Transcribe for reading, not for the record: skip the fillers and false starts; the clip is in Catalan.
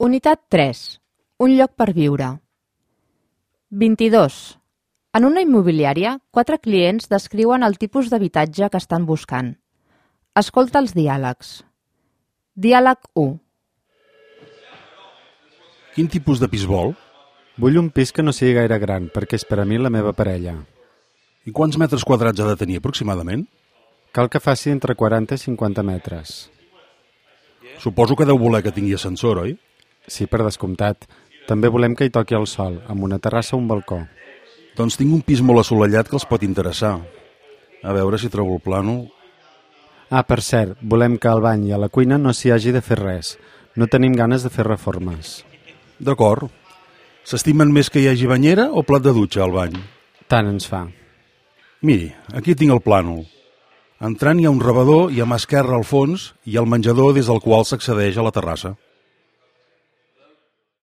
Unitat 3. Un lloc per viure. 22. En una immobiliària, 4 clients descriuen el tipus d'habitatge que estan buscant. Escolta els diàlegs. Diàleg 1. Quin tipus de pis vol? Vull un pis que no sigui gaire gran, perquè és per a mi la meva parella. I quants metres quadrats ha de tenir aproximadament? Cal que faci entre 40 i 50 metres. Suposo que deu voler que tingui ascensor, oi? Sí, per descomptat. També volem que hi toqui el sol, amb una terrassa o un balcó. Doncs tinc un pis molt assolellat que els pot interessar. A veure si trobo el plànol. Ah, per cert, volem que al bany i a la cuina no s'hi hagi de fer res. No tenim ganes de fer reformes. D'acord. S'estimen més que hi hagi banyera o plat de dutxa al bany? Tant ens fa. Miri, aquí tinc el plànol. Entrant hi ha un rebedor i a mà esquerra al fons hi ha el menjador des del qual s'accedeix a la terrassa.